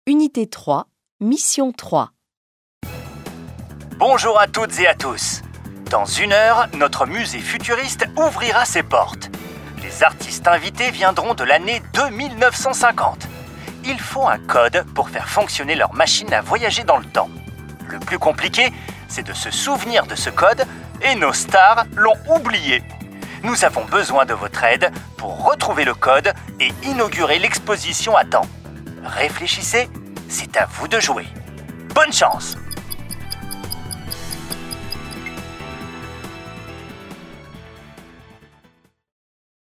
Unité 3, Mission 3. Bonjour à toutes et à tous. Dans 1 heure, notre musée futuriste ouvrira ses portes. Les artistes invités viendront de l'année 2950. Il faut un code pour faire fonctionner leur machine à voyager dans le temps. Le plus compliqué, c'est de se souvenir de ce code et nos stars l'ont oublié. Nous avons besoin de votre aide pour retrouver le code et inaugurer l'exposition à temps. Réfléchissez, c'est à vous de jouer. Bonne chance!